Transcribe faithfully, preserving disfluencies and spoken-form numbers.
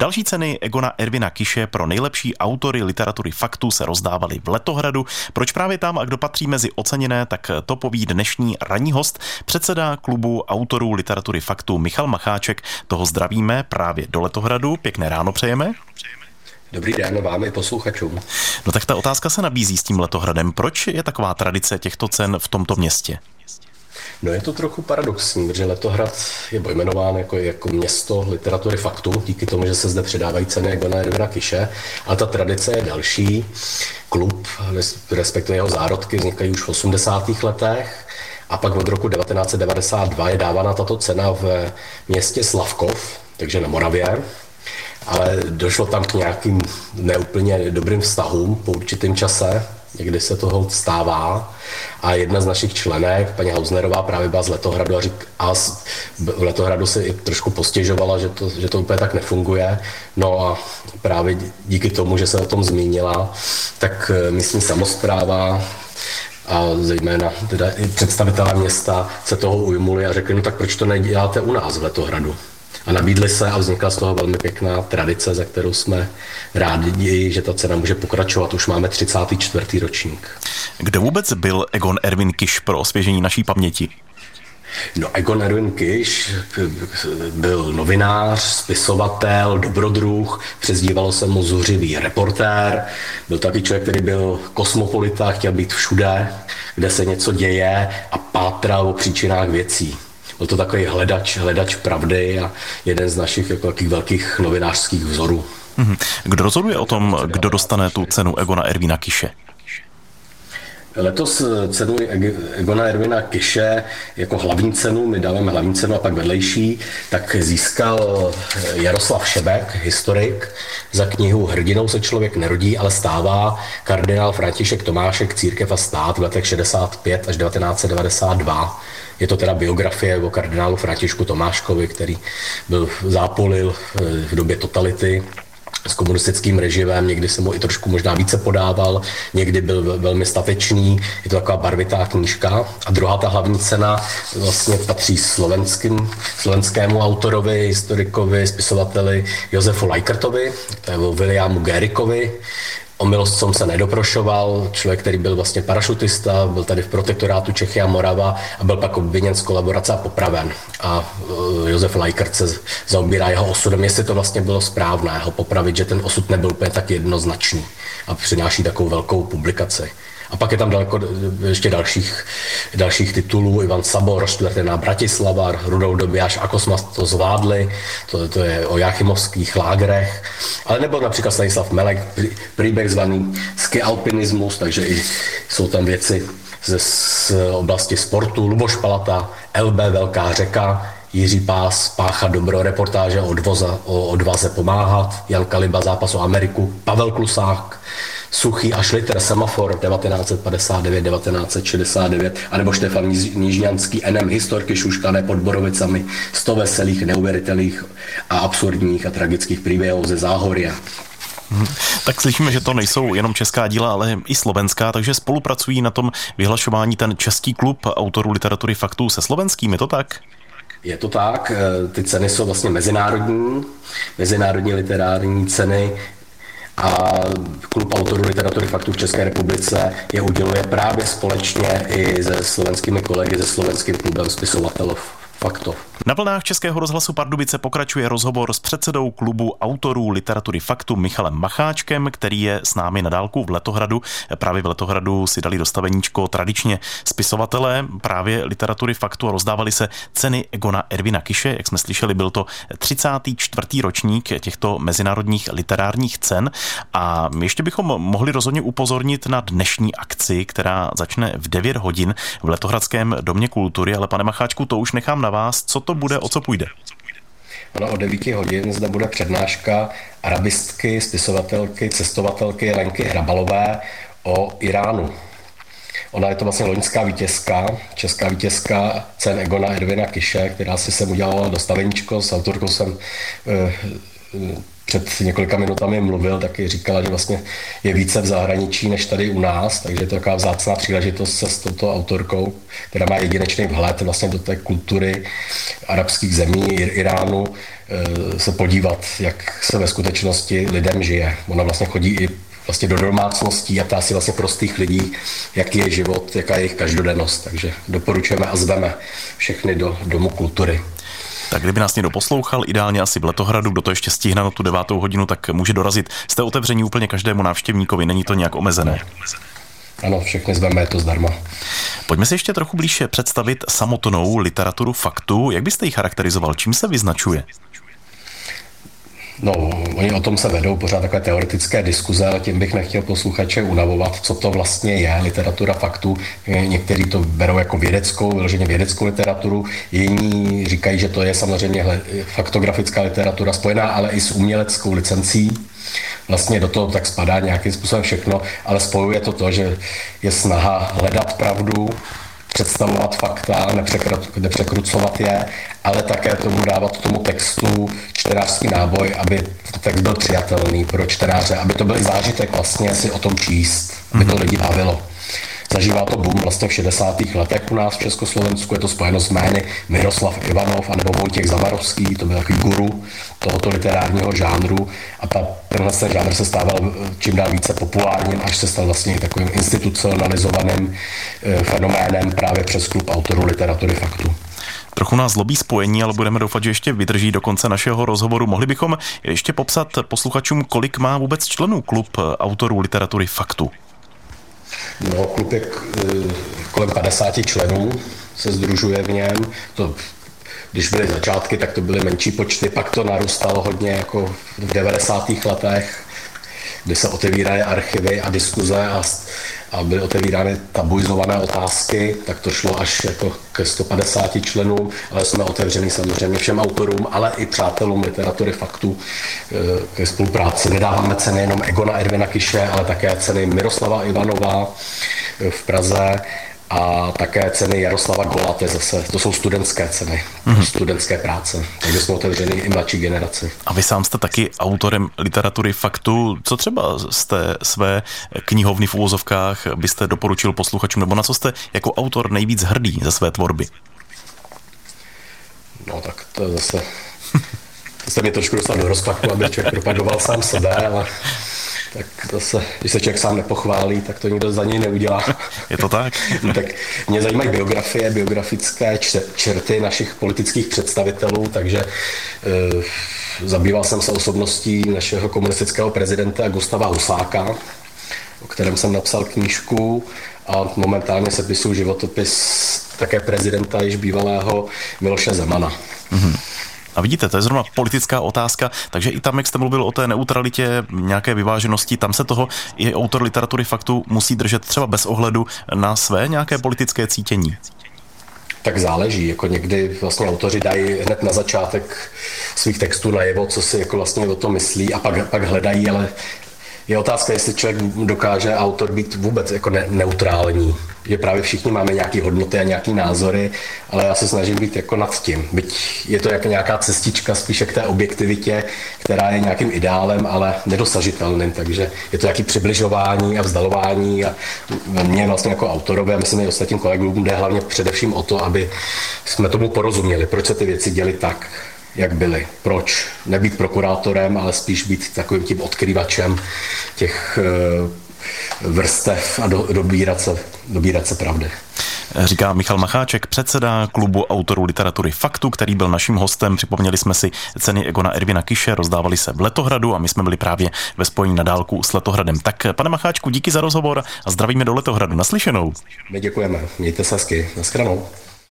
Další ceny Egona Ervina Kiše pro nejlepší autory literatury faktů se rozdávaly v Letohradu. Proč právě tam a kdo patří mezi oceněné, tak to poví dnešní ranní host, předseda klubu autorů literatury faktů Michal Macháček. Toho zdravíme právě do Letohradu. Pěkné ráno přejeme. Dobrý den vám i posluchačům. No tak ta otázka se nabízí s tím Letohradem. Proč je taková tradice těchto cen v tomto městě? No je to trochu paradoxní, protože Letohrad je pojmenován jako, jako město literatury faktů, díky tomu, že se zde předávají ceny Egona Ervina Kiše, ale ta tradice je další. Klub, respektive jeho zárodky, vznikají už v osmdesátých letech a pak od roku devatenáct set devadesát dva je dávána tato cena v městě Slavkov, takže na Moravě. Ale došlo tam k nějakým neúplně dobrým vztahům po určitém čase, někdy se toho stává. A jedna z našich členek, paní Hausnerová, právě byla z Letohradu a, řík, a z, v Letohradu se i trošku postěžovala, že to, že to úplně tak nefunguje. No a právě díky tomu, že se o tom zmínila, tak místní samospráva a zejména teda i představitelé města se toho ujmuli a řekli, no tak proč to neděláte u nás v Letohradu? A nabídli se a vznikla z toho velmi pěkná tradice, za kterou jsme rádi, že ta cena může pokračovat. Už máme třicátý čtvrtý ročník. Kdo vůbec byl Egon Ervin Kiš pro osvěžení naší paměti? No, Egon Ervin Kiš byl novinář, spisovatel, dobrodruh, přezdívalo se mu zuřivý reportér, byl taky člověk, který byl kosmopolita, chtěl být všude, kde se něco děje a pátral o příčinách věcí. Byl to takový hledač, hledač pravdy a jeden z našich jako takových velkých novinářských vzorů. Kdo rozhoduje o tom, kdo dostane tu cenu Egona Ervina Kiše? Letos cenu Egona Ervina Kiše jako hlavní cenu, my dáváme hlavní cenu a pak vedlejší, tak získal Jaroslav Šebek, historik, za knihu Hrdinou se člověk nerodí, ale stává, kardinál František Tomášek, Církev a stát v letech šedesát pět až devatenáct set devadesát dva. Je to teda biografie o kardinálu Františku Tomáškovi, který byl zápolil v době totality s komunistickým režimem, někdy se mu i trošku možná více podával, někdy byl velmi statečný, je to taková barvitá knížka. A druhá ta hlavní cena vlastně patří slovenským, slovenskému autorovi, historikovi, spisovateli Josefu Lajkrtovi, Williamu Gerickovi. O milostcom se nedoprošoval, člověk, který byl vlastně parašutista, byl tady v protektorátu Čechy a Morava a byl pak obviněn z kolaborace a popraven. A Josef Lajkrt se zaobírá jeho osudem, jestli to vlastně bylo správné ho popravit, že ten osud nebyl úplně tak jednoznačný a přináší takovou velkou publikaci. A pak je tam daleko ještě dalších, dalších titulů. Ivan Sabor, Čtvrtená Bratislava, Rudolf Dobiáš, Ako jsme to zvládli, to, to je o jáchymovských lágrech. Ale nebo například Stanislav Melek, příběh zvaný ski alpinismus, takže i jsou tam věci ze z oblasti sportu. Luboš Palata, L B Velká řeka, Jiří Pás, Pácha dobro, reportáže o, odvoza, o odvaze pomáhat, Jan Kaliba, Zápas o Ameriku, Pavel Klusák, Suchý a Šliter, Semafor, devatenáct set padesát devět devatenáct set šedesát devět, anebo Štefan Nížňanský, N M historky šuškané pod Borovicami, sto veselých, neuvěřitelných a absurdních a tragických příběhů ze Záhoria. Hmm. Tak slyšíme, že to nejsou jenom česká díla, ale i slovenská, takže spolupracují na tom vyhlašování ten český klub autorů literatury faktů se slovenským, je to tak? Je to tak, ty ceny jsou vlastně mezinárodní, mezinárodní literární ceny a klub autorů literatury faktů v České republice je uděluje právě společně i se slovenskými kolegy, se slovenským klubem spisovatelů faktů. Na vlnách Českého rozhlasu Pardubice pokračuje rozhovor s předsedou klubu autorů literatury faktu Michalem Macháčkem, který je s námi na dálku v Letohradu. Právě v Letohradu si dali dostaveníčko tradičně spisovatelé právě literatury faktu a rozdávali se ceny Egona Ervina Kiše. Jak jsme slyšeli, byl to třicátý čtvrtý ročník těchto mezinárodních literárních cen. A ještě bychom mohli rozhodně upozornit na dnešní akci, která začne v devět hodin v Letohradském domě kultury. Ale pane Macháčku, to už nechám na vás. Co to bude, o co půjde? Ono od devíti hodin zde bude přednáška arabistky, spisovatelky, cestovatelky Lenky Hrabalové o Iránu. Ona je to vlastně loňská vítězka, česká vítězka cen Egona Ervina Kiše, která si sem udělala dostaveníčko, s autorkou jsem eh, před několika minutami mluvil, taky říkala, že vlastně je více v zahraničí než tady u nás, takže je to taková vzácná příležitost se s touto autorkou, která má jedinečný vhled vlastně do té kultury arabských zemí, Iránu, se podívat, jak se ve skutečnosti lidem žije. Ona vlastně chodí i vlastně do domácností a ptá si vlastně prostých lidí, jaký je život, jaká je jejich každodennost. Takže doporučujeme a zveme všechny do Domu kultury. Tak kdyby nás někdo poslouchal, ideálně asi v Letohradu, kdo to ještě stihne na tu devátou hodinu, tak může dorazit. Jste otevření úplně každému návštěvníkovi, není to nějak omezené? Ano, všechny zveme, je to zdarma. Pojďme si ještě trochu blíže představit samotnou literaturu faktu. Jak byste ji charakterizoval? Čím se vyznačuje? No, oni o tom se vedou pořád takové teoretické diskuze, ale tím bych nechtěl posluchače unavovat, co to vlastně je literatura faktu. Někteří to berou jako vědeckou, vyloženě vědeckou literaturu, jiní říkají, že to je samozřejmě faktografická literatura spojená, ale i s uměleckou licencí. Vlastně do toho tak spadá nějakým způsobem všechno, ale spojuje to to, že je snaha hledat pravdu, představovat fakta, nepřekrucovat je, ale také tomu dávat tomu textu čtenářský náboj, aby text byl přijatelný pro čtenáře, aby to byl i zážitek vlastně si o tom číst, aby to lidi bavilo. Zažívá to boom vlastně v šedesátých letech u nás v Československu, je to spojeno s jmény Miroslav Ivanov anebo Vojtěch Zavarovský, to byl takový guru tohoto literárního žánru a ta, tenhle ten žánr se stával čím dál více populárním, až se stal vlastně takovým institucionalizovaným e, fenoménem právě přes klub autorů literatury faktu. Trochu nás zlobí spojení, ale budeme doufat, že ještě vydrží do konce našeho rozhovoru. Mohli bychom ještě popsat posluchačům, kolik má vůbec členů klub autorů literatury faktu? No, klub je kolem padesáti členů, se sdružuje v něm. To, když byly začátky, tak to byly menší počty, pak to narůstalo hodně jako v devadesátých letech, kdy se otevíraly archivy a diskuze a, a byly otevírány tabuizované otázky, tak to šlo až jako ke sto padesáti členům, ale jsme otevření samozřejmě všem autorům, ale i přátelům literatury faktu ke spolupráci. Nedáváme ceny jenom Egona Ervina Kiše, ale také ceny Miroslava Ivanova v Praze a také ceny Jaroslava Gola, to, je zase, to jsou studentské ceny, mm-hmm. studentské práce, takže jsme otevřeni i mladší generaci. A vy sám jste taky autorem literatury faktu. Co třeba z té své knihovny v uvozovkách byste doporučil posluchačům, nebo na co jste jako autor nejvíc hrdý ze své tvorby? No tak to je zase, to se mě trošku dostal do rozpaku, aby člověk propagoval sám sebe, ale tak zase, když se člověk sám nepochválí, tak to nikdo za něj neudělá. Je to tak? Tak mě zajímají biografie, biografické čerty našich politických představitelů, takže e, zabýval jsem se osobností našeho komunistického prezidenta Gustáva Husáka, o kterém jsem napsal knížku a momentálně sepisuju životopis také prezidenta již bývalého Miloše Zemana. Mm-hmm. A vidíte, to je zrovna politická otázka, takže i tam, jak jste mluvil o té neutralitě, nějaké vyváženosti, tam se toho i autor literatury faktu musí držet třeba bez ohledu na své nějaké politické cítění. Tak záleží, jako někdy vlastně autoři dají hned na začátek svých textů najevo, co si jako vlastně o tom myslí a pak, pak hledají, ale je otázka, jestli člověk dokáže autor být vůbec jako ne- neutrální. Že právě všichni máme nějaké hodnoty a nějaké názory, ale já se snažím být jako nad tím. Byť je to jako nějaká cestička spíše k té objektivitě, která je nějakým ideálem, ale nedosažitelným, takže je to nějaké přibližování a vzdalování a mě vlastně jako autorovi a myslím, že ostatním kolegům jde hlavně především o to, aby jsme tomu porozuměli, proč se ty věci děly tak, jak byly. Proč? Nebýt prokurátorem, ale spíš být takovým tím odkrývačem těch vrstev a do, dobírat, se, dobírat se pravdy. Říká Michal Macháček, předseda klubu autorů literatury faktu, který byl naším hostem. Připomněli jsme si ceny Egona Ervina Kiše, rozdávali se v Letohradu a my jsme byli právě ve spojení na dálku s Letohradem. Tak pane Macháčku, díky za rozhovor a zdravíme do Letohradu. Naslyšenou. My děkujeme. Mějte se hezky. Naschranou.